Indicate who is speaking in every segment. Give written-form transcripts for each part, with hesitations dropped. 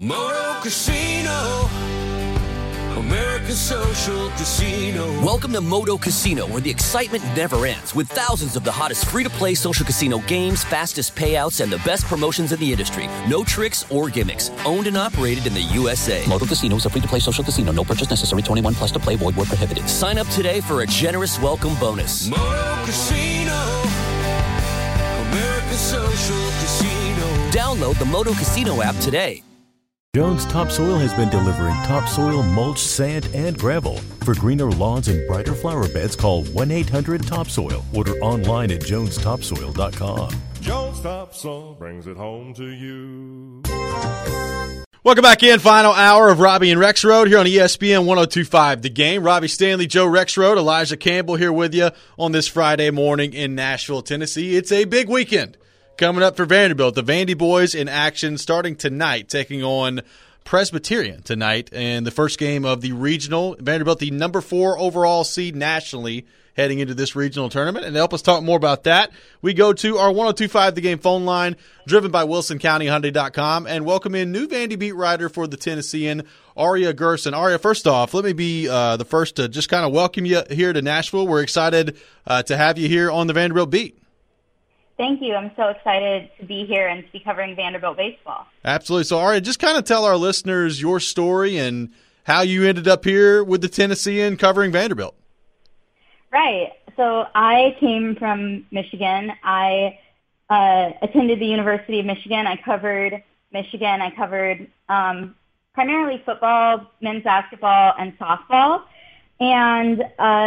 Speaker 1: Moto Casino, American Social Casino.
Speaker 2: Welcome to Moto Casino, where the excitement never ends, with thousands of the hottest free-to-play social casino games, fastest payouts, and the best promotions in the industry. No tricks or gimmicks. Owned and operated in the USA.
Speaker 3: Moto Casino is a free-to-play social casino. No purchase necessary. 21 plus to play. Void where prohibited.
Speaker 2: Sign up today for a generous welcome bonus.
Speaker 1: Moto Casino, American Social Casino.
Speaker 2: Download the Moto Casino app today.
Speaker 4: Jones Topsoil has been delivering topsoil, mulch, sand, and gravel. For greener lawns and brighter flower beds, call 1-800-TOPSOIL. Order online at jonestopsoil.com.
Speaker 5: Jones Topsoil brings it home to you.
Speaker 6: Welcome back in. Final hour of Robbie and Rex Road here on ESPN 102.5 The Game. Robbie Stanley, Joe Rex Road, Elijah Campbell here with you on this Friday morning in Nashville, Tennessee. It's a big weekend coming up for Vanderbilt. The Vandy boys in action starting tonight, taking on Presbyterian tonight in the first game of the regional. Vanderbilt, the number 4 overall seed nationally, heading into this regional tournament. And to help us talk more about that, we go to our 102.5 The Game phone line, driven by WilsonCountyHyundai.com, and welcome in new Vandy beat writer for the Tennessean, Aria Gerson. Aria, first off, let me be the first to just kind of welcome you here to Nashville. We're excited to have you here on the Vanderbilt beat.
Speaker 7: Thank you. I'm so excited to be here and to be covering Vanderbilt baseball.
Speaker 6: Absolutely. So, Aria, just kind of tell our listeners your story and how you ended up here with the Tennessean covering Vanderbilt.
Speaker 7: Right. So I came from Michigan. I attended the University of Michigan. I covered Michigan. I covered primarily football, men's basketball, and softball. And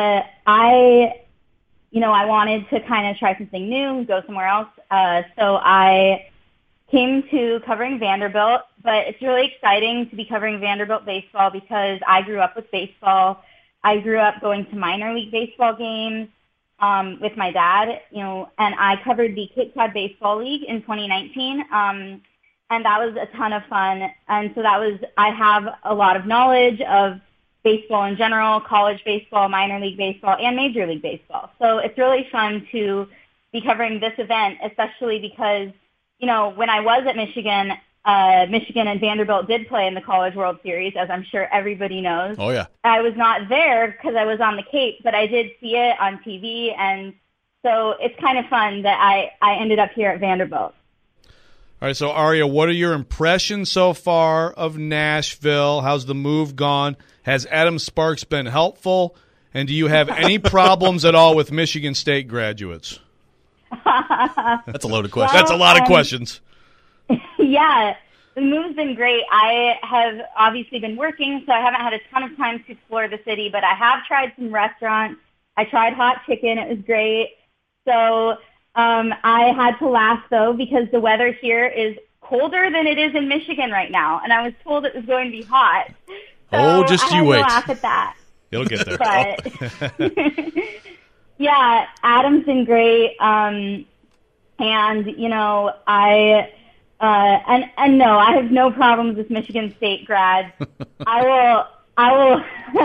Speaker 7: I wanted to kind of try something new, go somewhere else. So I came to covering Vanderbilt, but it's really exciting to be covering Vanderbilt baseball because I grew up with baseball. I grew up going to minor league baseball games with my dad, and I covered the Cape Cod Baseball League in 2019, and that was a ton of fun. And so I have a lot of knowledge of baseball in general, college baseball, minor league baseball, and major league baseball. So it's really fun to be covering this event, especially because, when I was at Michigan, Michigan and Vanderbilt did play in the College World Series, as I'm sure everybody knows.
Speaker 6: Oh, yeah.
Speaker 7: I was not there because I was on the Cape, but I did see it on TV, and so it's kind of fun that I ended up here at Vanderbilt.
Speaker 8: All right, so Aria, what are your impressions so far of Nashville? How's the move gone? Has Adam Sparks been helpful? And do you have any problems at all with Michigan State graduates?
Speaker 6: That's a loaded question.
Speaker 8: That's a lot of questions.
Speaker 7: Yeah, the move's been great. I have obviously been working, so I haven't had a ton of time to explore the city, but I have tried some restaurants. I tried hot chicken. It was great. So I had to laugh, though, because the weather here is colder than it is in Michigan right now, and I was told it was going to be hot. So
Speaker 6: just
Speaker 7: I
Speaker 6: you wait.
Speaker 7: had to laugh at that.
Speaker 8: You'll get there.
Speaker 7: But, yeah, Adam's been great, and, no, I have no problems with Michigan State grads. I will.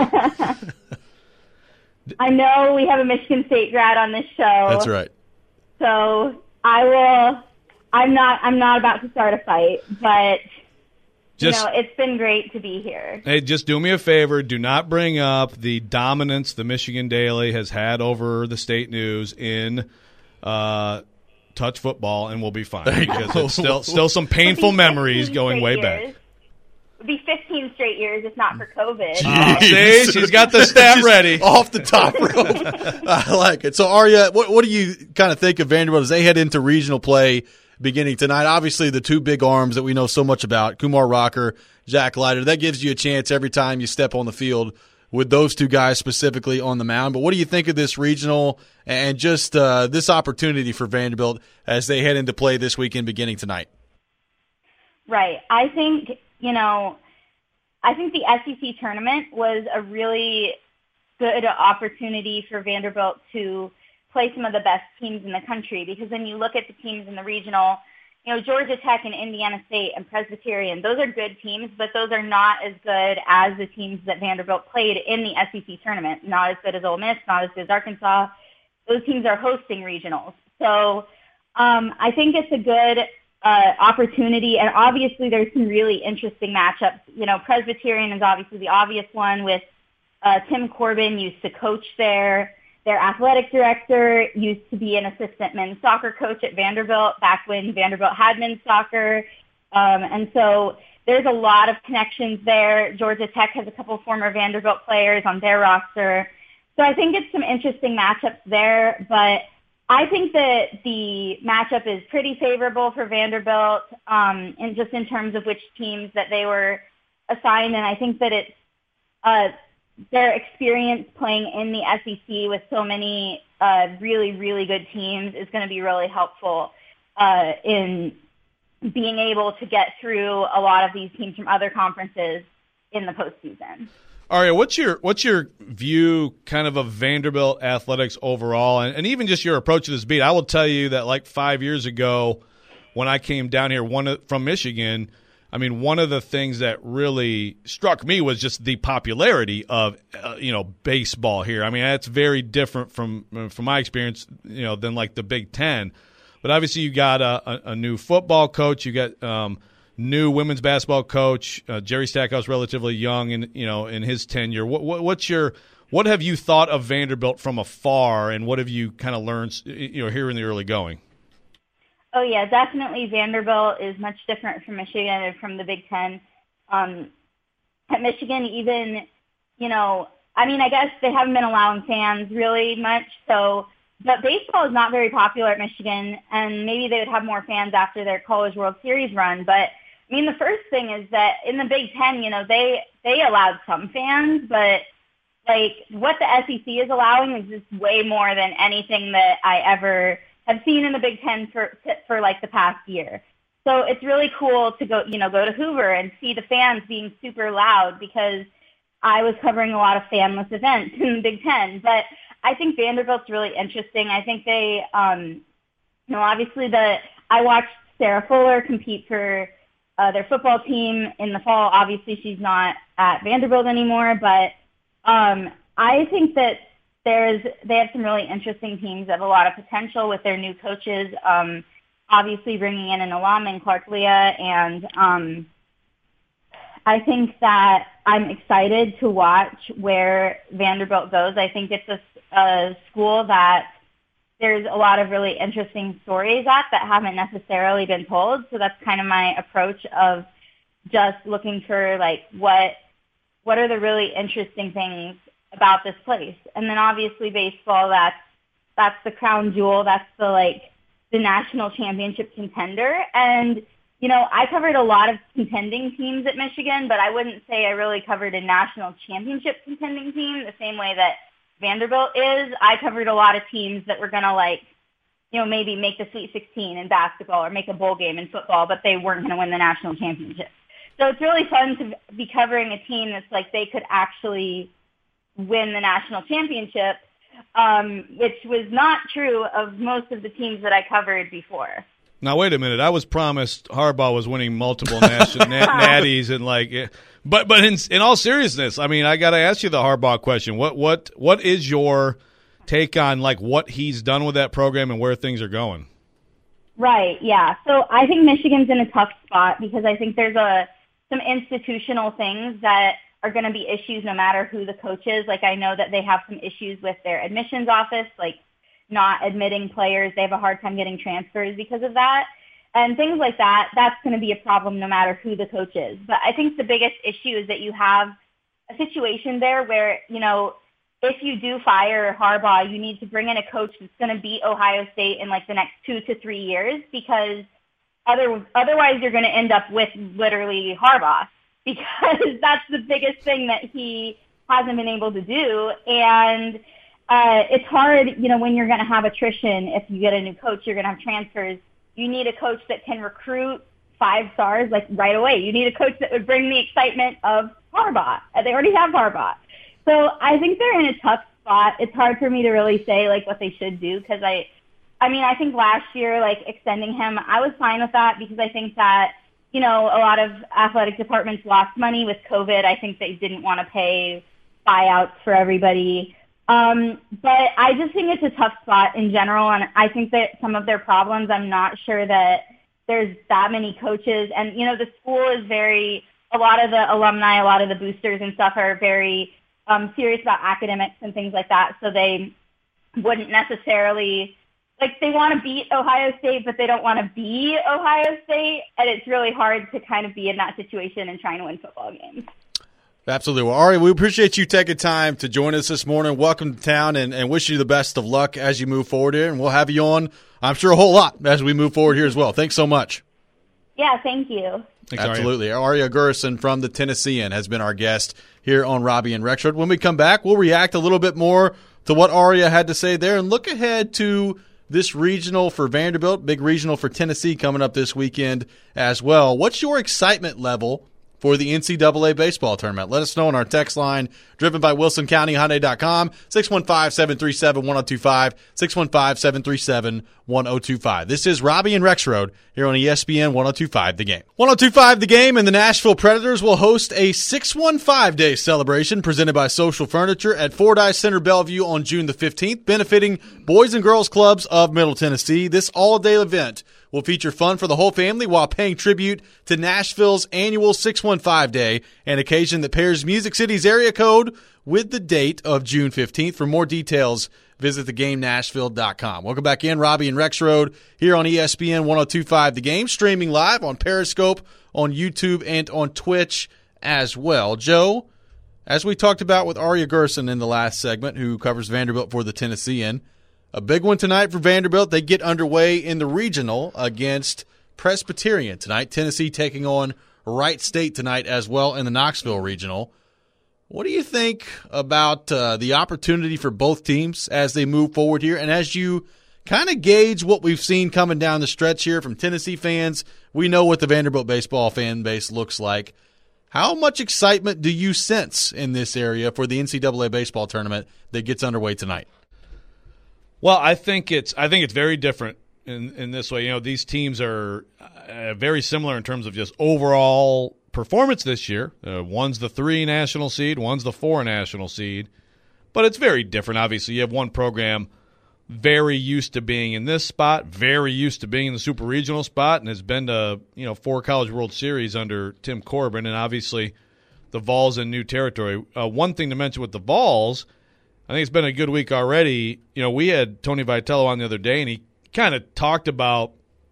Speaker 7: I know we have a Michigan State grad on this show.
Speaker 6: That's right.
Speaker 7: So I will. I'm not about to start a fight, but it's been great to be here.
Speaker 8: Hey, just do me a favor. Do not bring up the dominance the Michigan Daily has had over the state news in touch football, and we'll be fine because it's still some painful memories going way back.
Speaker 7: It'd be 15 straight years if not for COVID.
Speaker 8: See, she's got the stat ready.
Speaker 6: Off the top rope. I like it. So, Aria, what do you kind of think of Vanderbilt as they head into regional play beginning tonight? Obviously, the two big arms that we know so much about, Kumar Rocker, Jack Leiter, that gives you a chance every time you step on the field with those two guys specifically on the mound. But what do you think of this regional and just this opportunity for Vanderbilt as they head into play this weekend beginning tonight?
Speaker 7: Right. I think the SEC tournament was a really good opportunity for Vanderbilt to play some of the best teams in the country, because when you look at the teams in the regional, Georgia Tech and Indiana State and Presbyterian, those are good teams, but those are not as good as the teams that Vanderbilt played in the SEC tournament. Not as good as Ole Miss, not as good as Arkansas. Those teams are hosting regionals. So I think it's a good opportunity. And obviously there's some really interesting matchups. You know, Presbyterian is obviously the obvious one with Tim Corbin used to coach there. Their athletic director used to be an assistant men's soccer coach at Vanderbilt back when Vanderbilt had men's soccer. And so there's a lot of connections there. Georgia Tech has a couple former Vanderbilt players on their roster. So I think it's some interesting matchups there. But I think that the matchup is pretty favorable for Vanderbilt and just in terms of which teams that they were assigned. And I think that it's their experience playing in the SEC with so many really, really good teams is going to be really helpful in being able to get through a lot of these teams from other conferences in the postseason.
Speaker 8: Aria, what's your view kind of Vanderbilt athletics overall and even just your approach to this beat? I will tell you that like 5 years ago when I came down here from Michigan, I mean, one of the things that really struck me was just the popularity of, baseball here. I mean, that's very different from my experience, than like the Big Ten. But obviously you got a new football coach. You got new women's basketball coach. Jerry Stackhouse, relatively young in his tenure. What have you thought of Vanderbilt from afar, and what have you kind of learned, here in the early going?
Speaker 7: Oh, yeah, definitely Vanderbilt is much different from Michigan and from the Big Ten. At Michigan, even, I guess they haven't been allowing fans really much. But baseball is not very popular at Michigan, and maybe they would have more fans after their College World Series run. But, the first thing is that in the Big Ten, they allowed some fans, but, what the SEC is allowing is just way more than anything that I ever have seen in the Big Ten for the past year. So it's really cool to go to Hoover and see the fans being super loud because I was covering a lot of fanless events in the Big Ten. But I think Vanderbilt's really interesting. I think they, obviously I watched Sarah Fuller compete for their football team in the fall. Obviously she's not at Vanderbilt anymore, but I think that they have some really interesting teams that have a lot of potential with their new coaches, obviously bringing in an alum in Clark Leah. And I think that I'm excited to watch where Vanderbilt goes. I think it's a school that there's a lot of really interesting stories that haven't necessarily been told. So that's kind of my approach of just looking for what are the really interesting things about this place. And then obviously baseball, that's the crown jewel. That's the national championship contender. And, I covered a lot of contending teams at Michigan, but I wouldn't say I really covered a national championship contending team the same way that Vanderbilt is. I covered a lot of teams that were going to maybe make the Sweet 16 in basketball or make a bowl game in football, but they weren't going to win the national championship. So it's really fun to be covering a team that's they could actually win the national championship, which was not true of most of the teams that I covered before.
Speaker 8: Now, wait a minute. I was promised Harbaugh was winning multiple national natties and but in all seriousness, I got to ask you the Harbaugh question. What is your take on what he's done with that program and where things are going?
Speaker 7: Right. Yeah. So I think Michigan's in a tough spot because I think there's some institutional things that are going to be issues no matter who the coach is. I know that they have some issues with their admissions office, not admitting players. They have a hard time getting transfers because of that. And things like that, that's going to be a problem no matter who the coach is. But I think the biggest issue is that you have a situation there where, if you do fire Harbaugh, you need to bring in a coach that's going to beat Ohio State in the next 2 to 3 years because otherwise you're going to end up with literally Harbaugh. Because that's the biggest thing that he hasn't been able to do. And it's hard, when you're going to have attrition, if you get a new coach, you're going to have transfers. You need a coach that can recruit 5 stars right away. You need a coach that would bring the excitement of Harbaugh. They already have Harbaugh. So I think they're in a tough spot. It's hard for me to really say what they should do because I think last year, extending him, I was fine with that because I think that a lot of athletic departments lost money with COVID. I think they didn't want to pay buyouts for everybody. But I just think it's a tough spot in general. And I think that some of their problems, I'm not sure that there's that many coaches. And, the school is a lot of the alumni, a lot of the boosters and stuff are very serious about academics and things like that. So they wouldn't necessarily, they want to beat Ohio State, but they don't want to be Ohio State. And it's really hard to kind of be in that situation and trying to win football games.
Speaker 6: Absolutely. Well, Ari, we appreciate you taking time to join us this morning. Welcome to town and wish you the best of luck as you move forward here. And we'll have you on, I'm sure, a whole lot as we move forward here as well. Thanks so much.
Speaker 7: Yeah, thank you.
Speaker 6: Thanks, absolutely. Aria Gurson from the Tennessean has been our guest here on Robbie and Rexrode. When we come back, we'll react a little bit more to what Aria had to say there and look ahead to this regional for Vanderbilt, big regional for Tennessee coming up this weekend as well. What's your excitement level for the NCAA baseball tournament? Let us know on our text line, driven by WilsonCountyHyundai.com, 615-737-1025, 615-737-1025. This is Robbie and Rexrode here on ESPN 102.5 The Game. 102.5 The Game and the Nashville Predators will host a 615-day celebration presented by Social Furniture at Fordyce Center Bellevue on June the 15th, benefiting Boys and Girls Clubs of Middle Tennessee. This all-day event will feature fun for the whole family while paying tribute to Nashville's annual 615 Day, an occasion that pairs Music City's area code with the date of June 15th. For more details, visit thegamenashville.com. Welcome back in. Robbie and Rexrode here on ESPN 102.5 The Game, streaming live on Periscope, on YouTube, and on Twitch as well. Joe, as we talked about with Aria Gurson in the last segment, who covers Vanderbilt for the Tennessean, a big one tonight for Vanderbilt. They get underway in the regional against Presbyterian tonight. Tennessee taking on Wright State tonight as well in the Knoxville regional. What do you think about the opportunity for both teams as they move forward here? And as you kind of gauge what we've seen coming down the stretch here from Tennessee fans, we know what the Vanderbilt baseball fan base looks like. How much excitement do you sense in this area for the NCAA baseball tournament that gets underway tonight?
Speaker 8: Well, I think it's very different in this way. These teams are very similar in terms of just overall performance this year. One's the 3 national seed, one's the 4 national seed, but it's very different. Obviously, you have one program very used to being in this spot, very used to being in the super regional spot, and has been to 4 College World Series under Tim Corbin, and obviously the Vols in new territory. One thing to mention with the Vols, I think it's been a good week already. We had Tony Vitello on the other day, and he kind of talked about,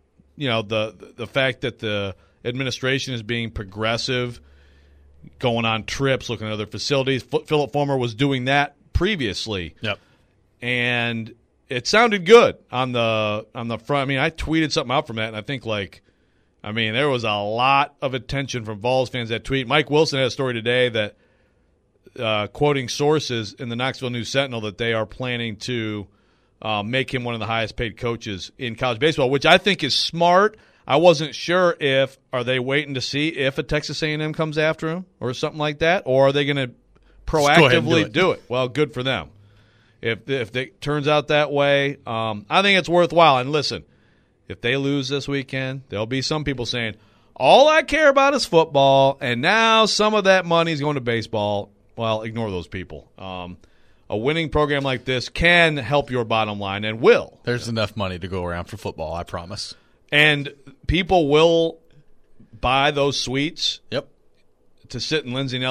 Speaker 8: the fact that the administration is being progressive, going on trips, looking at other facilities. Philip Fulmer was doing that previously.
Speaker 6: Yep.
Speaker 8: And it sounded good on the front. I tweeted something out from that, and I think there was a lot of attention from Vols fans that tweet. Mike Wilson had a story today that, quoting sources in the Knoxville News-Sentinel, that they are planning to make him one of the highest-paid coaches in college baseball, which I think is smart. I wasn't sure are they waiting to see if a Texas A&M comes after him or something like that, or are they going to proactively do it? Well, good for them. If it turns out that way, I think it's worthwhile. And listen, if they lose this weekend, there'll be some people saying, all I care about is football, and now some of that money is going to baseball. Well, ignore those people. A winning program like this can help your bottom line and will.
Speaker 6: There's enough money to go around for football, I promise.
Speaker 8: And people will buy those suites
Speaker 6: to
Speaker 8: sit in Lindsey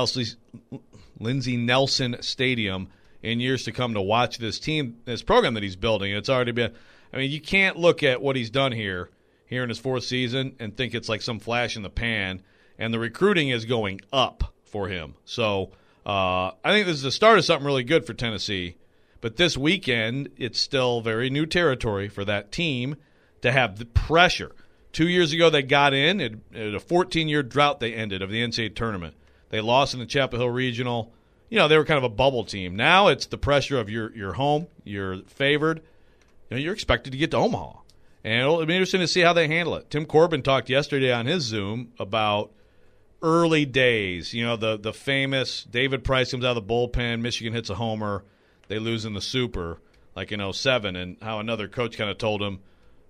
Speaker 8: Nelson Stadium in years to come to watch this program that he's building. It's already been – you can't look at what he's done here in his 4th season and think it's like some flash in the pan. And the recruiting is going up for him. So – I think this is the start of something really good for Tennessee. But this weekend, it's still very new territory for that team to have the pressure. 2 years ago, they got in. It a 14-year drought they ended of the NCAA tournament. They lost in the Chapel Hill Regional. They were kind of a bubble team. Now it's the pressure of your home, you're favored. You're expected to get to Omaha. And it'll be interesting to see how they handle it. Tim Corbin talked yesterday on his Zoom about early days, the famous David Price comes out of the bullpen, Michigan hits a homer, they lose in the Super, like in 2007, and how another coach kind of told him,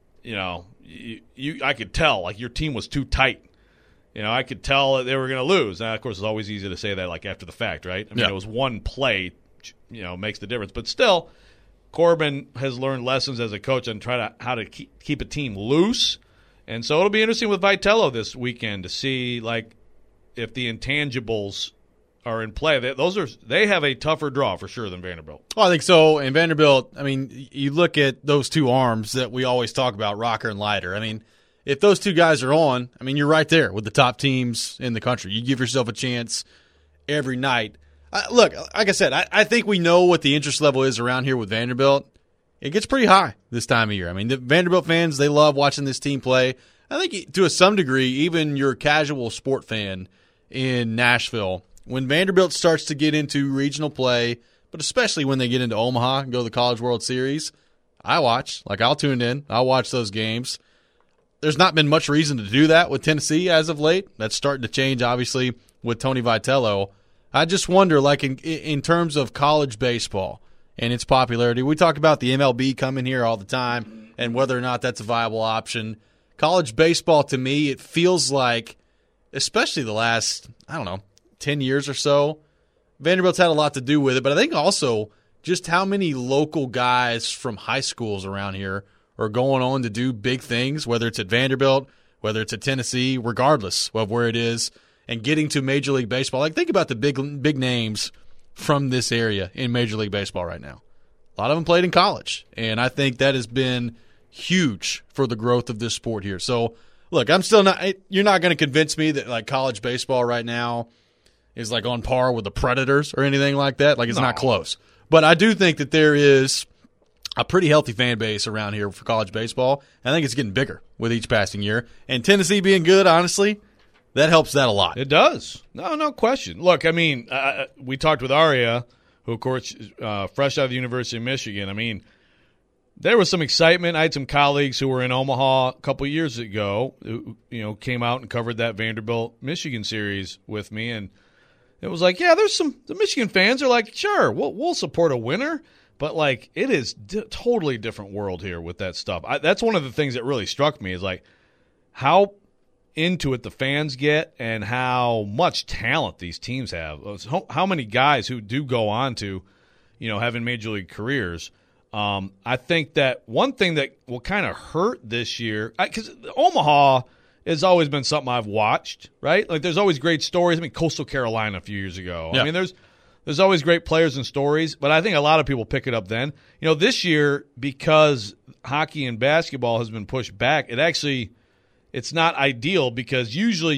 Speaker 8: I could tell, your team was too tight. I could tell that they were going to lose. Now, of course, it's always easy to say that, after the fact, right? It was one play, makes the difference. But still, Corbin has learned lessons as a coach on how to keep a team loose And so it'll be interesting with Vitello this weekend to see like if the intangibles are in play. They have a tougher draw for sure than Vanderbilt.
Speaker 6: Well, I think so. And Vanderbilt, I mean, you look at those two arms that we always talk about, Rocker and Leiter. I mean, if those two guys are on, I mean, you're right there with the top teams in the country. You give yourself a chance every night. Look, like I said, I think we know what the interest level is around here with Vanderbilt. It gets pretty high this time of year. I mean, the Vanderbilt fans, they love watching this team play. I think to some degree, even your casual sport fan in Nashville, when Vanderbilt starts to get into regional play, but especially when they get into Omaha and go to the College World Series, I watch. Like, I'll tune in. I'll watch those games. There's not been much reason to do that with Tennessee as of late. That's starting to change, obviously, with Tony Vitello. I just wonder, like, in terms of college baseball and its popularity, we talk about the MLB coming here all the time and whether or not that's a viable option. College baseball, to me, it feels like, especially the last, 10 years or so, Vanderbilt's had a lot to do with it. But I think also just how many local guys from high schools around here are going on to do big things, whether it's at Vanderbilt, whether it's at Tennessee, regardless of where it is, and getting to Major League Baseball. Like, think about the big names from this area in Major League Baseball right now. A lot of them played in college, and I think that has been huge for the growth of this sport here. So, look, I'm still not – you're not going to convince me that, like, college baseball right now is, like, on par with the Predators or anything like that. Like, it's not close. But I do think that there is a pretty healthy fan base around here for college baseball. I think it's getting bigger with each passing year. And Tennessee being good, honestly, that helps that a lot.
Speaker 8: It does. No question. Look, I mean, we talked with Aria, who, of course, fresh out of the University of Michigan. I mean, there was some excitement. I had some colleagues who were in Omaha a couple of years ago who, came out and covered that Vanderbilt-Michigan series with me, and it was like, yeah, the Michigan fans are like, sure, we'll support a winner, but, like, it is totally different world here with that stuff. That's one of the things that really struck me is, like, how into it the fans get and how much talent these teams have. How many guys who do go on to, having major league careers. I think that one thing that will kind of hurt this year, because Omaha has always been something I've watched, right? Like, there's always great stories. I mean, Coastal Carolina a few years ago. Yeah. I mean, there's always great players and stories, but I think a lot of people pick it up then. This year, because hockey and basketball has been pushed back, it's not ideal because usually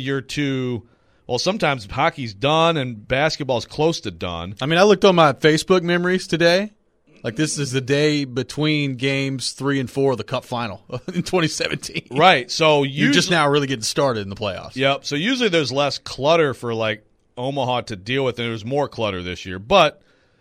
Speaker 8: sometimes hockey's done and basketball's close to done.
Speaker 6: I mean, I looked on my Facebook memories today. Like, this is the day between games 3 and 4 of the Cup final in 2017.
Speaker 8: Right. So
Speaker 6: you're just now really getting started in the playoffs.
Speaker 8: Yep. So usually there's less clutter for, like, Omaha to deal with, and there's more clutter this year. But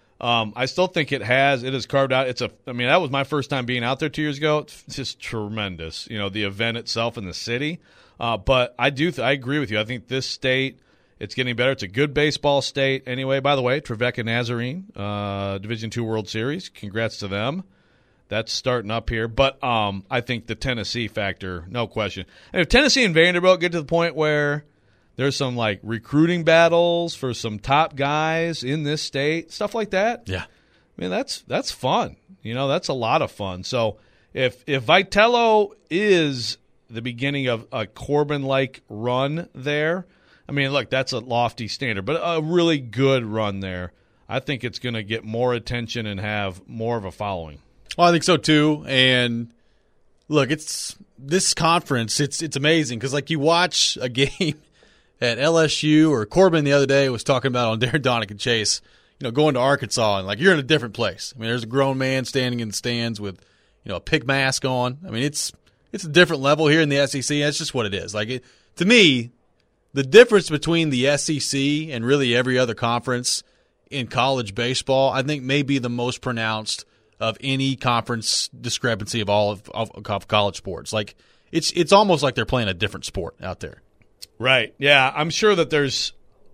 Speaker 8: I still think it has carved out. That was my first time being out there 2 years ago. It's just tremendous, the event itself in the city. But I agree with you. I think this state, it's getting better. It's a good baseball state. Anyway, by the way, Trevecca Nazarene, Division II World Series. Congrats to them. That's starting up here. But I think the Tennessee factor, no question. And if Tennessee and Vanderbilt get to the point where there's some, like, recruiting battles for some top guys in this state, stuff like that.
Speaker 6: Yeah.
Speaker 8: I mean, that's fun. That's a lot of fun. So if Vitello is the beginning of a Corbin-like run there, I mean, look, that's a lofty standard, but a really good run there. I think it's going to get more attention and have more of a following.
Speaker 6: Well, I think so too. And look, it's this conference. It's amazing because, like, you watch a game at LSU, or Corbin the other day was talking about on Darren Donick and Chase, going to Arkansas, and, like, you're in a different place. I mean, there's a grown man standing in the stands with, a pig mask on. I mean, it's a different level here in the SEC. That's just what it is. Like, to me, the difference between the SEC and really every other conference in college baseball, I think, may be the most pronounced of any conference discrepancy of all of college sports. Like, it's almost like they're playing a different sport out there.
Speaker 8: Right. Yeah, I'm sure that there's,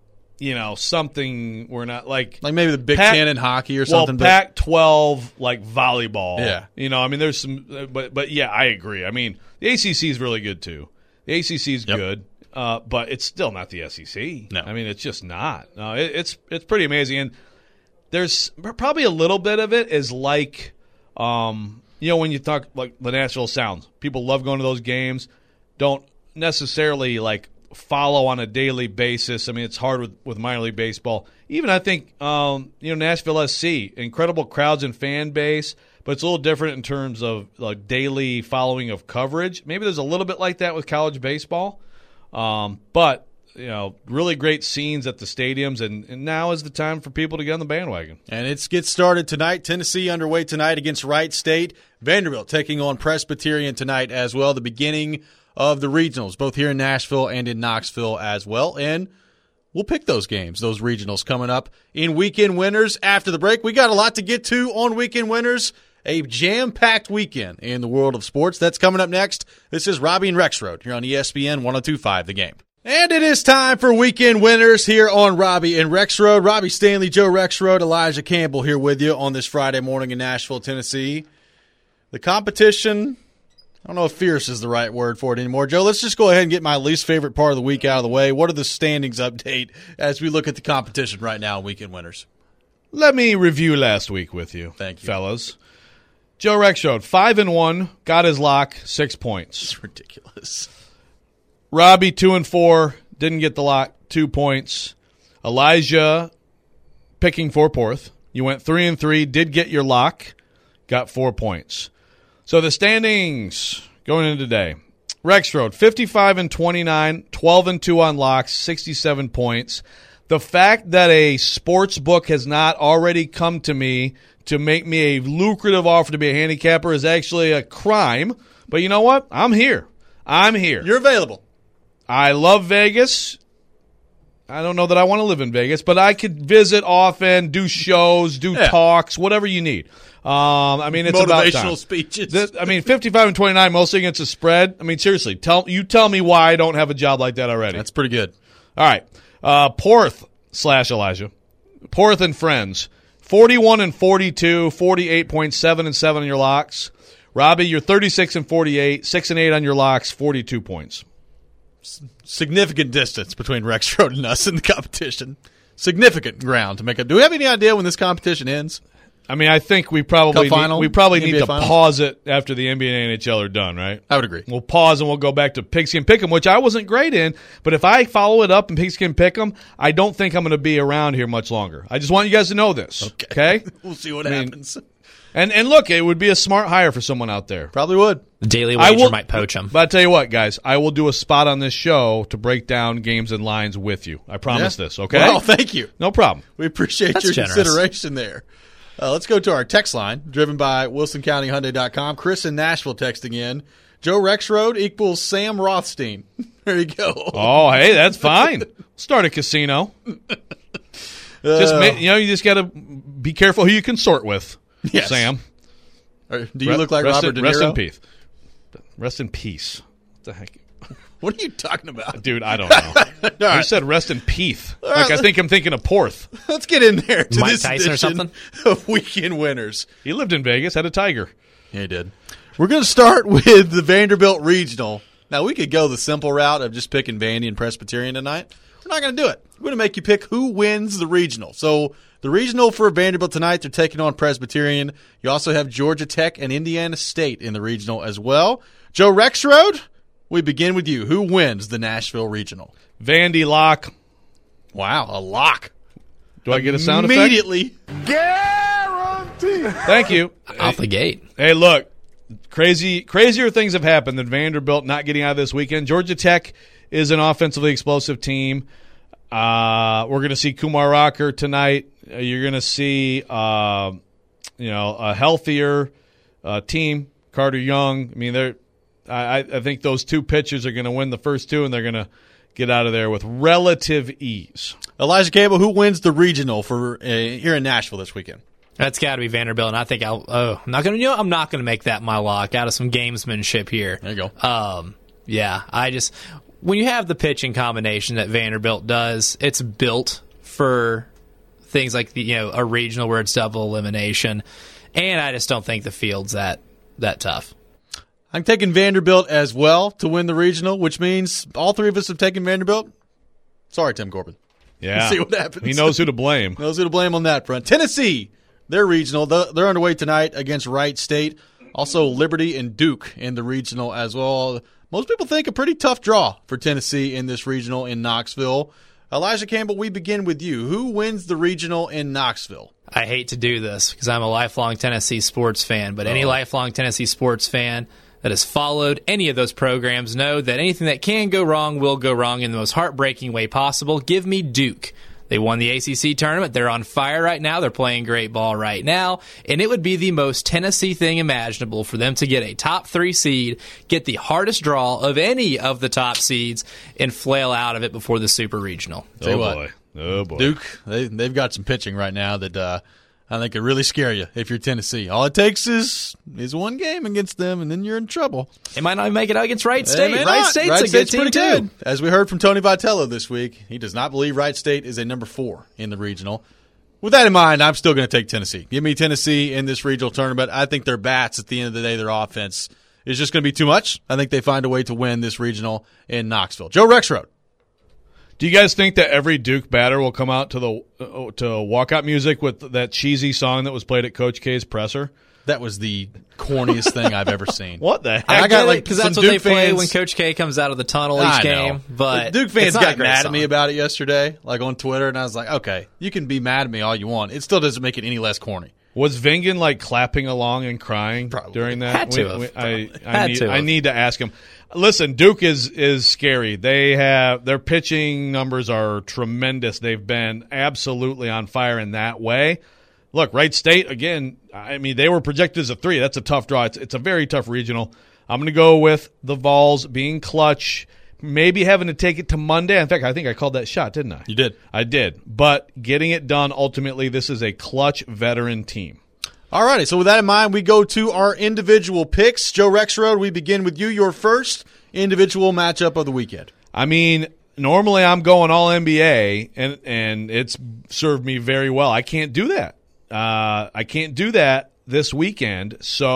Speaker 8: something we're not like
Speaker 6: maybe the Big Ten in hockey or something.
Speaker 8: Well, Pac-12 like volleyball.
Speaker 6: Yeah.
Speaker 8: I mean, there's some, but yeah, I agree. I mean, the ACC is really good too. The ACC is good. But it's still not the SEC.
Speaker 6: No.
Speaker 8: I mean, it's just not. No, it's pretty amazing. And there's probably a little bit of it is like, when you talk like the Nashville Sounds, people love going to those games. don't necessarily like follow on a daily basis. I mean, it's hard with minor league baseball. Even I think Nashville SC, incredible crowds and fan base, but it's a little different in terms of like daily following of coverage. Maybe there's a little bit like that with college baseball, but really great scenes at the stadiums, and now is the time for people to get on the bandwagon.
Speaker 6: And it gets started tonight. Tennessee underway tonight against Wright State. Vanderbilt taking on Presbyterian tonight as well. The beginning of the regionals, both here in Nashville and in Knoxville as well. And we'll pick those games, those regionals coming up in Weekend Winners after the break. We got a lot to get to on Weekend Winners. A jam-packed weekend in the world of sports. That's coming up next. This is Robbie and Rexroad here on ESPN 102.5 The Game. And it is time for Weekend Winners here on Robbie and Rexroad. Robbie Stanley, Joe Rexroad, Elijah Campbell here with you on this Friday morning in Nashville, Tennessee. The competition, I don't know if fierce is the right word for it anymore. Joe, let's just go ahead and get my least favorite part of the week out of the way. What are the standings update as we look at the competition right now in Weekend Winners?
Speaker 8: Let me review last week with you.
Speaker 6: Thank you.
Speaker 8: Fellas. Joe Rexroad, 5-1, got his lock, 6 points.
Speaker 6: It's ridiculous.
Speaker 8: Robbie, 2-4, didn't get the lock, 2 points. Elijah, picking for Porth. You went 3-3, did get your lock, got 4 points. So the standings going into today. Rexroad, 55-29, 12-2 on locks, 67 points. The fact that a sports book has not already come to me to make me a lucrative offer to be a handicapper is actually a crime. But you know what? I'm here.
Speaker 6: You're available.
Speaker 8: I love Vegas. I don't know that I want to live in Vegas, but I could visit often, do shows, do talks, whatever you need. It's about time.
Speaker 6: Motivational speeches.
Speaker 8: 55-29, mostly against the spread. I mean, seriously, tell me why I don't have a job like that already.
Speaker 6: That's pretty good.
Speaker 8: All right. Porth / Elijah. Porth and friends. 41-42, 48.7-7 on your locks. Robbie, you're 36-48, 6-8 on your locks, 42 points.
Speaker 6: Significant distance between Rexroad and us in the competition. Significant ground to make up. Do we have any idea when this competition ends?
Speaker 8: I mean, I think we probably need to pause it after the NBA and NHL are done, right?
Speaker 6: I would agree.
Speaker 8: We'll pause and we'll go back to Pigskin Pick'em, which I wasn't great in. But if I follow it up in Pigskin Pick'em, I don't think I'm going to be around here much longer. I just want you guys to know this. Okay?
Speaker 6: We'll see what happens.
Speaker 8: And look, it would be a smart hire for someone out there.
Speaker 6: Probably would.
Speaker 9: The Daily Wager might poach them.
Speaker 8: But I tell you what, guys, I will do a spot on this show to break down games and lines with you. I promise this, okay?
Speaker 6: Well, thank you.
Speaker 8: No problem.
Speaker 6: We appreciate your consideration there. Let's go to our text line, driven by WilsonCountyHyundai.com. Chris in Nashville texting in. Joe Rexroad equals Sam Rothstein. There you go.
Speaker 8: Oh, hey, that's fine. Start a casino. You just got to be careful who you consort with, Sam.
Speaker 6: Do you look like Robert De Niro?
Speaker 8: Rest in peace. Rest in peace. What the heck?
Speaker 6: What are you talking about?
Speaker 8: Dude, I don't know. You said rest in peace. Like, I think I'm thinking of Porth.
Speaker 6: Let's get in there to
Speaker 9: Mike
Speaker 6: this
Speaker 9: Tyson
Speaker 6: edition
Speaker 9: or something?
Speaker 6: of Weekend Winners.
Speaker 8: He lived in Vegas, had a tiger.
Speaker 6: Yeah, he did. We're going to start with the Vanderbilt Regional. Now, we could go the simple route of just picking Vandy and Presbyterian tonight. We're not going to do it. We're going to make you pick who wins the regional. So the regional for Vanderbilt tonight, they're taking on Presbyterian. You also have Georgia Tech and Indiana State in the regional as well. Joe Rexroad, we begin with you. Who wins the Nashville Regional?
Speaker 8: Vandy lock.
Speaker 6: Wow, a lock.
Speaker 8: Do I get a sound
Speaker 6: immediately?
Speaker 8: Effect? Guaranteed. Thank you.
Speaker 9: Off the gate.
Speaker 8: Hey, look, crazier things have happened than Vanderbilt not getting out of this weekend. Georgia Tech is an offensively explosive team. We're going to see Kumar Rocker tonight. You're going to see a healthier team. Carter Young. I mean, I think those two pitchers are going to win the first two, and they're going to get out of there with relative ease.
Speaker 6: Elijah Campbell, who wins the regional for here in Nashville this weekend?
Speaker 9: That's got to be Vanderbilt, and I think I'm not going to make that my lock out of some gamesmanship here.
Speaker 6: There you go.
Speaker 9: When you have the pitching combination that Vanderbilt does, it's built for things like a regional where it's double elimination, and I just don't think the field's that tough.
Speaker 6: I'm taking Vanderbilt as well to win the regional, which means all three of us have taken Vanderbilt. Sorry, Tim Corbin.
Speaker 8: Yeah.
Speaker 6: We'll see what happens.
Speaker 8: He knows who to blame.
Speaker 6: Knows who to blame on that front. Tennessee, they're regional. They're underway tonight against Wright State. Also, Liberty and Duke in the regional as well. most people think a pretty tough draw for Tennessee in this regional in Knoxville. Elijah Campbell, we begin with you. Who wins the regional in Knoxville?
Speaker 9: I hate to do this because I'm a lifelong Tennessee sports fan, but any lifelong Tennessee sports fan that has followed any of those programs know that anything that can go wrong will go wrong in the most heartbreaking way possible. Give me Duke. They won the ACC tournament. They're on fire right now. They're playing great ball right now. And it would be the most Tennessee thing imaginable for them to get a top 3 seed, get the hardest draw of any of the top seeds, and flail out of it before the super regional.
Speaker 8: Oh, boy.
Speaker 6: Duke, they've got some pitching right now that I think could really scare you if you're Tennessee. All it takes is one game against them, and then you're in trouble.
Speaker 9: They might not make it out against Wright State.
Speaker 6: Wright
Speaker 9: State's a good team,
Speaker 6: pretty
Speaker 9: too.
Speaker 6: good. As we heard from Tony Vitello this week, he does not believe Wright State is a number 4 in the regional. With that in mind, I'm still going to take Tennessee. Give me Tennessee in this regional tournament. I think their bats, at the end of the day, their offense is just going to be too much. I think they find a way to win this regional in Knoxville. Joe Rexroad.
Speaker 8: Do you guys think that every Duke batter will come out to the walkout music with that cheesy song that was played at Coach K's presser?
Speaker 6: That was the corniest thing I've ever seen.
Speaker 8: What the heck?
Speaker 6: I got like
Speaker 9: because
Speaker 6: some
Speaker 9: that's what
Speaker 6: Duke
Speaker 9: they play
Speaker 6: fans,
Speaker 9: when Coach K comes out of the tunnel each game. But
Speaker 6: Duke fans
Speaker 9: it's not
Speaker 6: got
Speaker 9: a great
Speaker 6: mad
Speaker 9: song.
Speaker 6: at me about it yesterday, like on Twitter, and I was like, okay, you can be mad at me all you want. It still doesn't make it any less corny.
Speaker 8: Was Vingan like clapping along and crying
Speaker 6: Probably.
Speaker 8: during that?
Speaker 9: Had to have.
Speaker 8: I need to ask him. Listen, Duke is scary. Their pitching numbers are tremendous. They've been absolutely on fire in that way. Look, Wright State, again, I mean, they were projected as a 3. That's a tough draw. It's a very tough regional. I'm going to go with the Vols being clutch, maybe having to take it to Monday. In fact, I think I called that shot, didn't I?
Speaker 6: You did.
Speaker 8: I did. But getting it done, ultimately, this is a clutch veteran team.
Speaker 6: All righty, so with that in mind, we go to our individual picks. Joe Rexroad, we begin with you, your first individual matchup of the weekend.
Speaker 8: I mean, normally I'm going all NBA, and it's served me very well. I can't do that. I can't do that this weekend,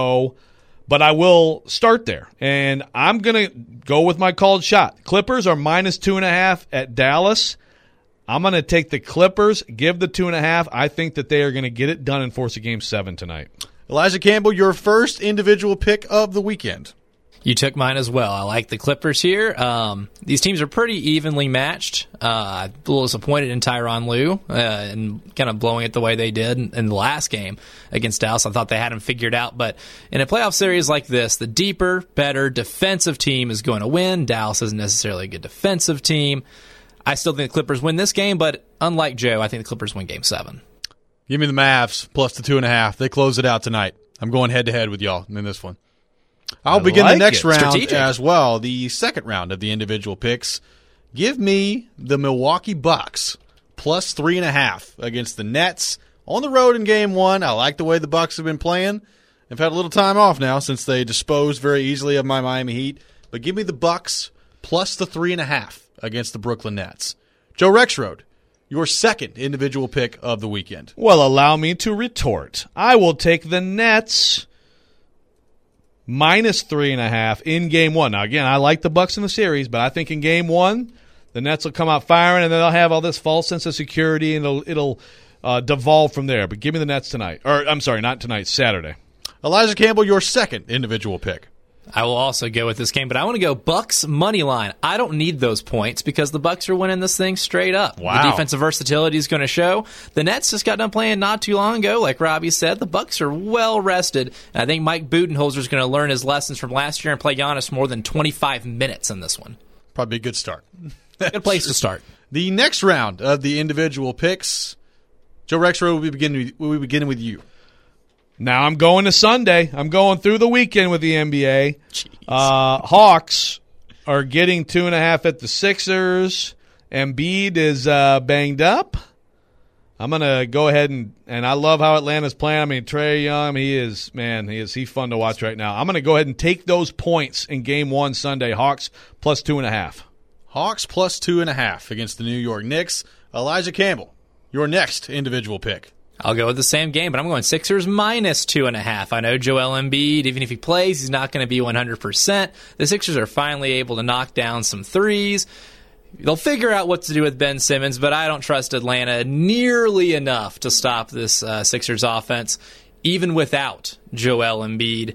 Speaker 8: but I will start there. And I'm going to go with my called shot. Clippers are minus 2.5 at Dallas. I'm going to take the Clippers, give the 2.5. I think that they are going to get it done and force a Game 7 tonight.
Speaker 6: Elijah Campbell, your first individual pick of the weekend.
Speaker 9: You took mine as well. I like the Clippers here. These teams are pretty evenly matched. I'm a little disappointed in Tyronn Lue and kind of blowing it the way they did in the last game against Dallas. I thought they had him figured out. But in a playoff series like this, the deeper, better defensive team is going to win. Dallas isn't necessarily a good defensive team. I still think the Clippers win this game, but unlike Joe, I think the Clippers win Game 7.
Speaker 6: Give me the Mavs plus the 2.5. They close it out tonight. I'm going head-to-head with y'all in this one. I'll begin the next round
Speaker 9: Strategic.
Speaker 6: as well, the second round of the individual picks. Give me the Milwaukee Bucks plus 3.5 against the Nets on the road in Game 1. I like the way the Bucks have been playing. They've had a little time off now since they disposed very easily of my Miami Heat. But give me the Bucks plus the 3.5 against the Brooklyn Nets. Joe Rexroad, your second individual pick of the weekend.
Speaker 8: Well, allow me to retort. I will take the Nets minus 3.5 in Game 1. Now, again, I like the Bucks in the series, but I think in Game 1, the Nets will come out firing, and they'll have all this false sense of security, and it'll devolve from there. But give me the Nets tonight. Or, I'm sorry, not tonight, Saturday.
Speaker 6: Elijah Campbell, your second individual pick.
Speaker 9: I will also go with this game, but I want to go Bucks money line. I don't need those points because the Bucks are winning this thing straight up.
Speaker 6: Wow.
Speaker 9: The defensive versatility is going to show. The Nets just got done playing not too long ago. Like Robbie said, the Bucks are well rested. And I think Mike Budenholzer is going to learn his lessons from last year and play Giannis more than 25 minutes in this one.
Speaker 6: Probably a good start.
Speaker 9: Good place to start.
Speaker 6: The next round of the individual picks, Joe Rexroad, we'll be beginning with you.
Speaker 8: Now I'm going to Sunday. I'm going through the weekend with the NBA. Hawks are getting 2.5 at the Sixers. Embiid is banged up. I'm going to go ahead and I love how Atlanta's playing. I mean, Trae Young, he's fun to watch right now. I'm going to go ahead and take those points in Game 1 Sunday. Hawks plus 2.5.
Speaker 6: Hawks plus 2.5 against the New York Knicks. Elijah Campbell, your next individual pick.
Speaker 9: I'll go with the same game, but I'm going Sixers minus 2.5. I know Joel Embiid, even if he plays, he's not going to be 100%. The Sixers are finally able to knock down some threes. They'll figure out what to do with Ben Simmons, but I don't trust Atlanta nearly enough to stop this Sixers offense, even without Joel Embiid.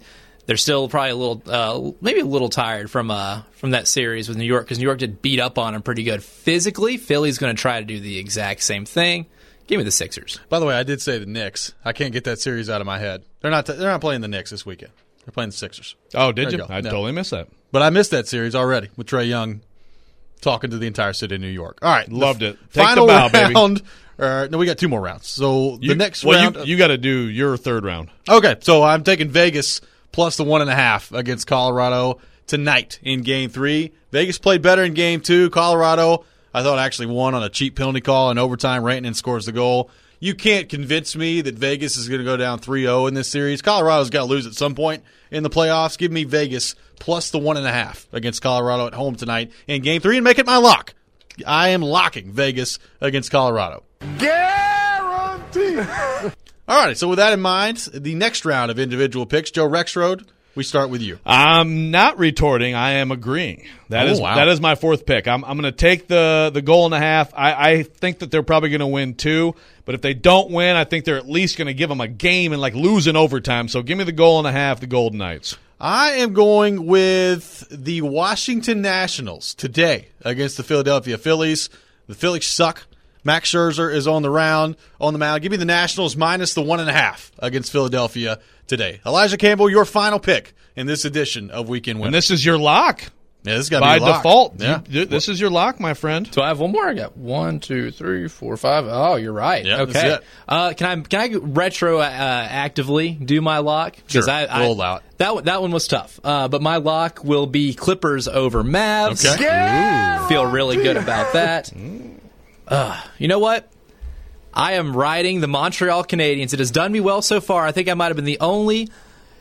Speaker 9: they're still probably a little, maybe a little tired from that series with New York, because New York did beat up on them pretty good physically. Philly's going to try to do the exact same thing. Give me the Sixers.
Speaker 6: By the way, I did say the Knicks. I can't get that series out of my head. They're not playing the Knicks this weekend. They're playing the Sixers.
Speaker 8: Oh, did you?
Speaker 6: Go.
Speaker 8: I totally missed that.
Speaker 6: But I missed that series already with Trae Young talking to the entire city of New York. All right.
Speaker 8: Loved it. Take
Speaker 6: Final
Speaker 8: the bow, baby.
Speaker 6: round. No, we got 2 more rounds. So the next round.
Speaker 8: You got to do your third round.
Speaker 6: Okay, so I'm taking Vegas plus the 1.5 against Colorado tonight in Game 3. Vegas played better in Game 2. Colorado, I thought, actually won on a cheap penalty call in overtime. Rantanen scores the goal. You can't convince me that Vegas is going to go down 3-0 in this series. Colorado's got to lose at some point in the playoffs. Give me Vegas plus the 1.5 against Colorado at home tonight in Game 3 and make it my lock. I am locking Vegas against Colorado.
Speaker 1: Guarantee.
Speaker 6: All right, so with that in mind, the next round of individual picks, Joe Rexrode, we start with you.
Speaker 8: I'm not retorting. I am agreeing. That is my 4th pick. I'm going to take the 1.5. I think that they're probably going to win 2, but if they don't win, I think they're at least going to give them a game and lose in overtime. So give me the 1.5, the Golden Knights.
Speaker 6: I am going with the Washington Nationals today against the Philadelphia Phillies. The Phillies suck. Max Scherzer is on the mound. Give me the Nationals minus the 1.5 against Philadelphia today. Elijah Campbell, your final pick in this edition of Weekend Winners.
Speaker 8: And this is your lock.
Speaker 6: Yeah, this has got to
Speaker 8: by
Speaker 6: be a lock.
Speaker 8: default.
Speaker 6: Yeah.
Speaker 8: This is your lock, my friend.
Speaker 9: Do I have one more? I got 1, 2, 3, 4, 5. Oh, you're right.
Speaker 6: Yeah,
Speaker 9: okay. Can I retro actively do my lock?
Speaker 6: Sure. Roll out.
Speaker 9: That one was tough. But my lock will be Clippers over Mavs.
Speaker 6: Okay.
Speaker 9: Feel really good about that. You know what? I am riding the Montreal Canadiens. It has done me well so far. I think I might have been the only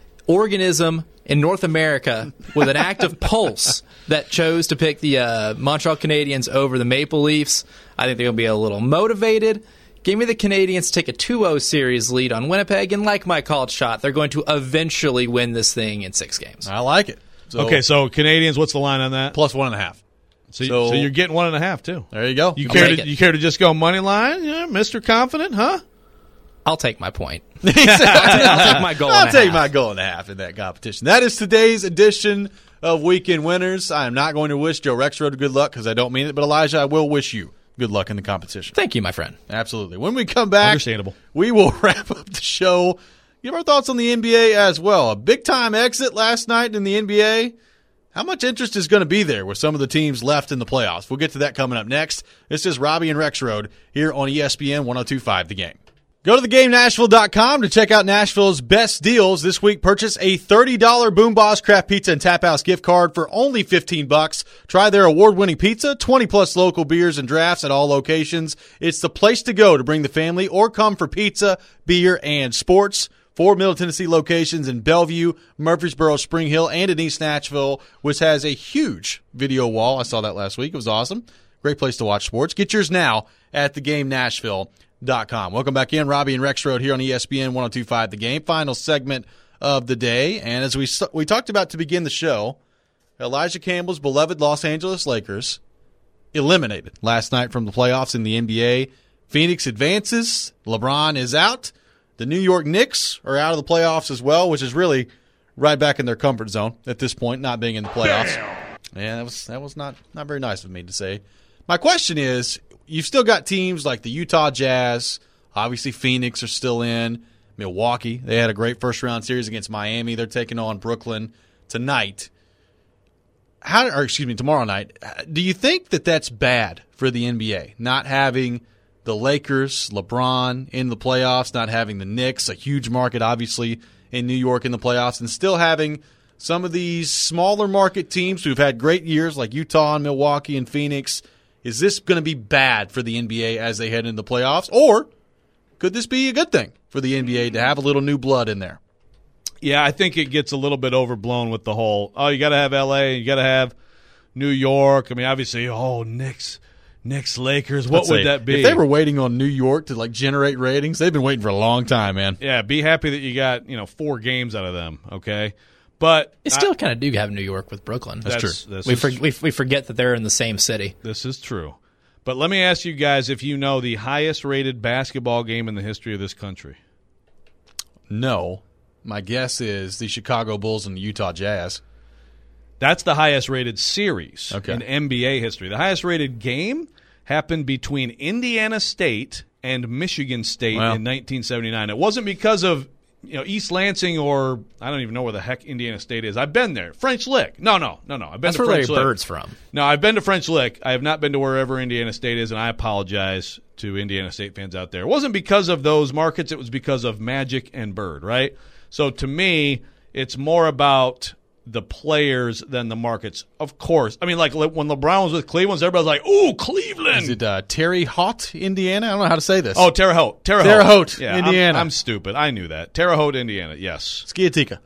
Speaker 9: organism in North America with an active pulse that chose to pick the Montreal Canadiens over the Maple Leafs. I think they're going to be a little motivated. Give me the Canadiens to take a 2-0 series lead on Winnipeg, and like my called shot, they're going to eventually win this thing in 6 games.
Speaker 6: I like it.
Speaker 8: So Canadiens, what's the line on that?
Speaker 6: Plus 1.5.
Speaker 8: So you're getting 1.5 too.
Speaker 6: There you go.
Speaker 8: You care to just go money line? Yeah, Mr. Confident, huh?
Speaker 9: I'll take my point. I'll take my goal.
Speaker 6: I'll take my goal and a half in that competition. That is today's edition of Weekend Winners. I am not going to wish Joe Rexrode good luck because I don't mean it, but Elijah, I will wish you good luck in the competition.
Speaker 9: Thank you, my friend.
Speaker 6: Absolutely. When we come back,
Speaker 8: understandable,
Speaker 6: we will wrap up the show. Give our thoughts on the NBA as well. A big-time exit last night in the NBA. How much interest is going to be there with some of the teams left in the playoffs? We'll get to that coming up next. This is Robbie and Rexrode here on ESPN 102.5 The Game. Go to theGameNashville.com to check out Nashville's best deals. This week, purchase a $30 Boom Boss Craft Pizza and Tap House gift card for only $15. Try their award-winning pizza, 20-plus local beers and drafts at all locations. It's the place to go to bring the family or come for pizza, beer, and sports. 4 Middle Tennessee locations in Bellevue, Murfreesboro, Spring Hill, and in East Nashville, which has a huge video wall. I saw that last week. It was awesome. Great place to watch sports. Get yours now at thegamenashville.com. Welcome back in. Robbie and Rexrode here on ESPN 102.5 The Game. Final segment of the day. And as we talked about to begin the show, Elijah Campbell's beloved Los Angeles Lakers eliminated last night from the playoffs in the NBA. Phoenix advances. LeBron is out. The New York Knicks are out of the playoffs as well, which is really right back in their comfort zone at this point, not being in the playoffs. Yeah, that was not very nice of me to say. My question is, you've still got teams like the Utah Jazz, obviously Phoenix are still in, Milwaukee. They had a great first-round series against Miami. They're taking on Brooklyn tonight. Tomorrow night. Do you think that that's bad for the NBA, not having the Lakers, LeBron in the playoffs, not having the Knicks, a huge market obviously in New York in the playoffs, and still having some of these smaller market teams who've had great years like Utah and Milwaukee and Phoenix? Is this going to be bad for the NBA as they head into the playoffs, or could this be a good thing for the NBA to have a little new blood in there?
Speaker 8: Yeah, I think it gets a little bit overblown with the whole, you got to have L.A., you got to have New York. I mean, obviously, Knicks, Lakers, what would that be?
Speaker 6: If they were waiting on New York to generate ratings, they've been waiting for a long time, man.
Speaker 8: Yeah, be happy that you got 4 games out of them, okay? But
Speaker 9: you still kind of do have New York with Brooklyn.
Speaker 6: That's true.
Speaker 9: We forget that they're in the same city.
Speaker 8: This is true. But let me ask you guys if you know the highest rated basketball game in the history of this country.
Speaker 6: No. my guess is the Chicago Bulls and the Utah Jazz.
Speaker 8: That's the highest rated series
Speaker 6: Okay.
Speaker 8: in NBA history. The highest rated game happened between Indiana State and Michigan State in 1979. It wasn't because of East Lansing or I don't even know where the heck Indiana State is. I've been there. French Lick. No. I've been
Speaker 9: That's
Speaker 8: to
Speaker 9: where
Speaker 8: French
Speaker 9: Larry
Speaker 8: Lick.
Speaker 9: Bird's from.
Speaker 8: No, I've been to French Lick. I have not been to wherever Indiana State is, and I apologize to Indiana State fans out there. It wasn't because of those markets. It was because of Magic and Bird, right? So to me, it's more about the players than the markets. Of course. I mean, like when LeBron was with Cleveland, everybody's like, ooh, Cleveland.
Speaker 6: Is it Terre Haute, Indiana? I don't know how to say this.
Speaker 8: Oh, Terre Haute.
Speaker 6: Terre Haute,
Speaker 8: Yeah,
Speaker 6: Indiana.
Speaker 8: I'm stupid. I knew that. Terre Haute, Indiana, yes.
Speaker 6: Skiatika.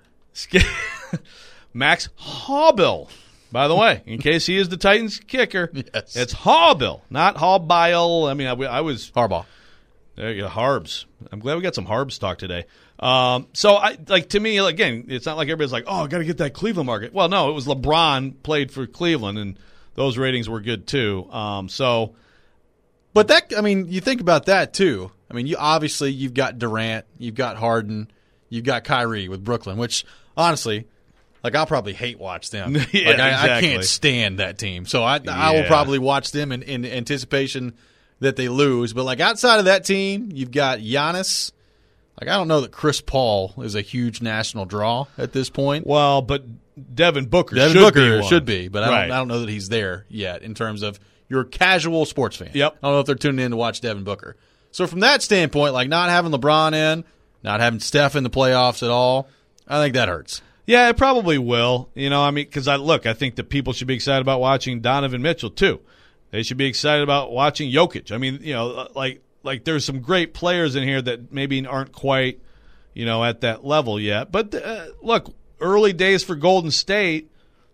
Speaker 8: Max Haubill, by the way, in case he is the Titans kicker.
Speaker 6: Yes.
Speaker 8: It's Haubill, not Haubill. I mean, I was
Speaker 6: Harbaugh.
Speaker 8: There you go, Harbs. I'm glad we got some Harbs talk today. So to me, again, it's not like everybody's like, oh, I got to get that Cleveland market. Well, no, it was LeBron played for Cleveland, and those ratings were good too.
Speaker 6: But that, I mean, you think about that too. I mean, you've got Durant, you've got Harden, you've got Kyrie with Brooklyn, which honestly, like I'll probably hate watch them.
Speaker 8: Yeah,
Speaker 6: like I
Speaker 8: exactly.
Speaker 6: can't stand that team, so I will probably watch them in anticipation that they lose. But like outside of that team, you've got Giannis. Like I don't know that Chris Paul is a huge national draw at this point.
Speaker 8: Well, but Devin Booker
Speaker 6: should be, but
Speaker 8: Right.
Speaker 6: I don't know that he's there yet in terms of your casual sports fan.
Speaker 8: Yep.
Speaker 6: I don't know if they're tuning in to watch Devin Booker. So from that standpoint, like not having LeBron in, not having Steph in the playoffs at all, I think that hurts.
Speaker 8: Yeah, it probably will. Because I think that people should be excited about watching Donovan Mitchell too. They should be excited about watching Jokic. I mean, like there's some great players in here that maybe aren't quite, at that level yet. But look, early days for Golden State,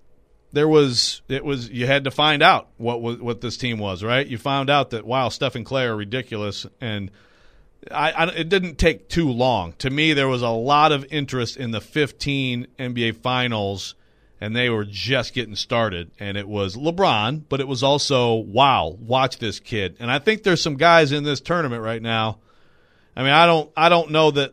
Speaker 8: you had to find out what this team was, right? You found out that wow, Steph and Clay are ridiculous, and it didn't take too long. To me, there was a lot of interest in the 15 NBA Finals. And they were just getting started, and it was LeBron, but it was also, wow, watch this kid. And I think there's some guys in this tournament right now. I mean, I don't know that,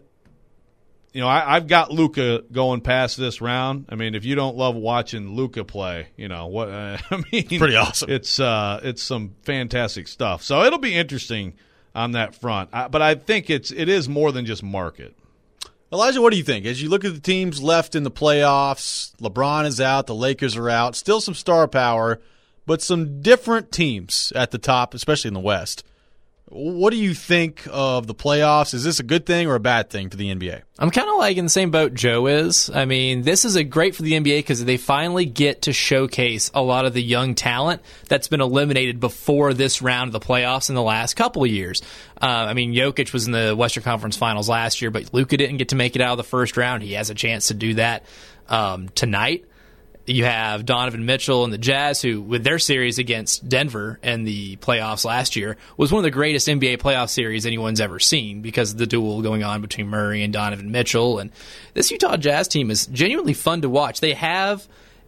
Speaker 8: I've got Luka going past this round. I mean, if you don't love watching Luka play, what? I mean,
Speaker 6: pretty awesome.
Speaker 8: It's some fantastic stuff. So it'll be interesting on that front. But I think it is more than just market.
Speaker 6: Elijah, what do you think? As you look at the teams left in the playoffs, LeBron is out, the Lakers are out, still some star power, but some different teams at the top, especially in the West. What do you think of the playoffs? Is this a good thing or a bad thing for the NBA?
Speaker 9: I'm kind of like in the same boat Joe is. I mean, this is great for the NBA because they finally get to showcase a lot of the young talent that's been eliminated before this round of the playoffs in the last couple of years. Jokic was in the Western Conference Finals last year, but Luka didn't get to make it out of the first round. He has a chance to do that tonight. You have Donovan Mitchell and the Jazz, who, with their series against Denver in the playoffs last year, was one of the greatest NBA playoff series anyone's ever seen because of the duel going on between Murray and Donovan Mitchell. And this Utah Jazz team is genuinely fun to watch. They have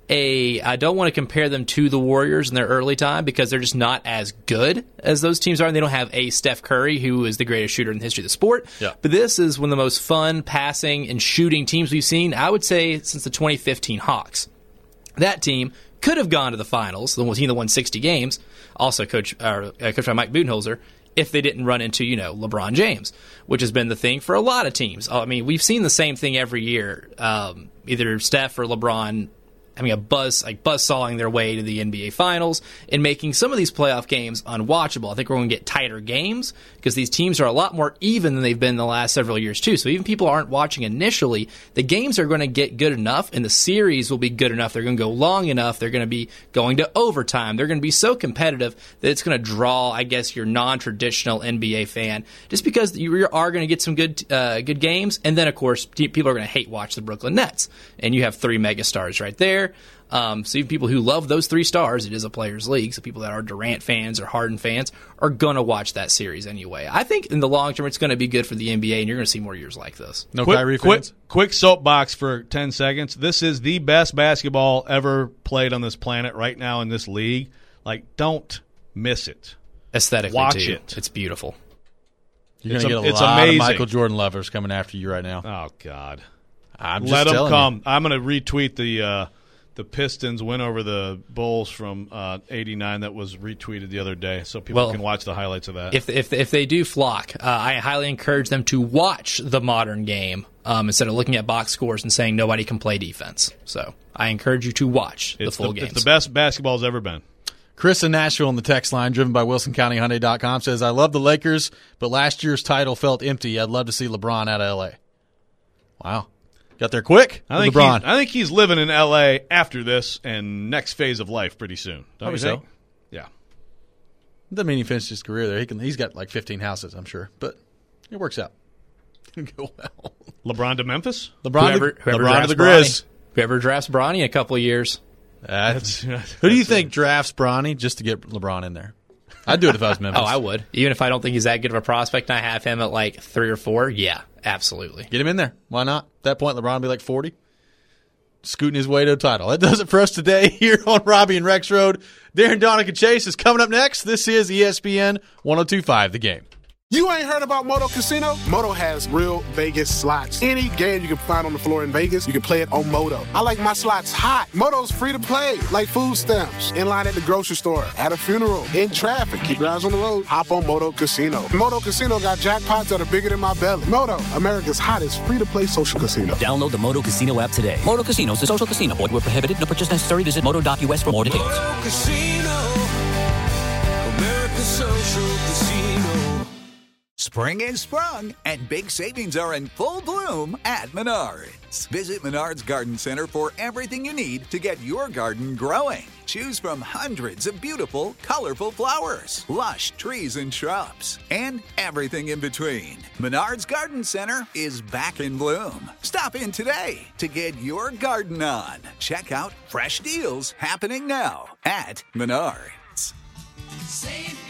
Speaker 9: I don't want to compare them to the Warriors in their early time because they're just not as good as those teams are, and they don't have a Steph Curry, who is the greatest shooter in the history of the sport.
Speaker 6: Yeah.
Speaker 9: But this is one of the most fun passing and shooting teams we've seen, I would say, since the 2015 Hawks. That team could have gone to the finals, the team that won 60 games, also coached by Mike Budenholzer, if they didn't run into, LeBron James, which has been the thing for a lot of teams. I mean, we've seen the same thing every year, either Steph or LeBron having a buzzsawing their way to the NBA Finals and making some of these playoff games unwatchable. I think we're going to get tighter games because these teams are a lot more even than they've been in the last several years too. So even people aren't watching initially, the games are going to get good enough and the series will be good enough. They're going to go long enough. They're going to be going to overtime. They're going to be so competitive that it's going to draw, I guess, your non-traditional NBA fan just because you are going to get some good games. And then, of course, people are going to hate watch the Brooklyn Nets. And you have three megastars right there. So even people who love those three stars, it is a players' league, so people that are Durant fans or Harden fans are going to watch that series anyway. I think in the long term it's going to be good for the NBA, and you're going to see more years like this.
Speaker 6: Kyrie fans?
Speaker 8: Quick soapbox for 10 seconds. This is the best basketball ever played on this planet right now in this league. Don't miss it.
Speaker 9: Aesthetically,
Speaker 8: watch
Speaker 9: too.
Speaker 8: it.
Speaker 9: It's beautiful.
Speaker 6: You're going to get a lot of Michael Jordan lovers coming after you right now.
Speaker 8: Oh, God. Let them come. I'm going to retweet the Pistons win over the Bulls from '89 that was retweeted the other day, so people can watch the highlights of that.
Speaker 9: If they do flock, I highly encourage them to watch the modern game instead of looking at box scores and saying nobody can play defense. So I encourage you to watch the full games.
Speaker 8: It's the best basketball's ever been.
Speaker 6: Chris in Nashville on the text line, driven by WilsonCountyHyundai.com, says, I love the Lakers, but last year's title felt empty. I'd love to see LeBron out of L.A. Wow. Got there quick.
Speaker 8: I think he's living in L.A. after this and next phase of life pretty soon. Don't you think?
Speaker 6: So.
Speaker 8: Yeah.
Speaker 6: Doesn't mean he finished his career there. He's got like 15 houses, I'm sure. But it works out. It'll go well.
Speaker 8: LeBron to Memphis?
Speaker 6: LeBron to the Grizz.
Speaker 9: Whoever drafts Bronny in a couple of years.
Speaker 6: Who do you think drafts Bronny just to get LeBron in there? I'd do it if I was Memphis.
Speaker 9: I would. Even if I don't think he's that good of a prospect and I have him at like 3 or 4, yeah, absolutely.
Speaker 6: Get him in there. Why not? At that point, LeBron will be like 40. Scooting his way to a title. That does it for us today here on Robbie and Rex Road. Darren Donica Chase is coming up next. This is ESPN 102.5 The Game.
Speaker 1: You ain't heard about Moto Casino? Moto has real Vegas slots. Any game you can find on the floor in Vegas, you can play it on Moto. I like my slots hot. Moto's free to play, like food stamps, in line at the grocery store, at a funeral, in traffic. Keep your eyes on the road. Hop on Moto Casino. Moto Casino got jackpots that are bigger than my belly. Moto, America's hottest free-to-play social casino.
Speaker 3: Download the Moto Casino app today. Moto Casino is a social casino. Void where prohibited. No purchase necessary. Visit moto.us for more details.
Speaker 10: Moto Casino, America's social casino.
Speaker 11: Spring is sprung, and big savings are in full bloom at Menards. Visit Menards Garden Center for everything you need to get your garden growing. Choose from hundreds of beautiful, colorful flowers, lush trees and shrubs, and everything in between. Menards Garden Center is back in bloom. Stop in today to get your garden on. Check out fresh deals happening now at Menards.
Speaker 10: Save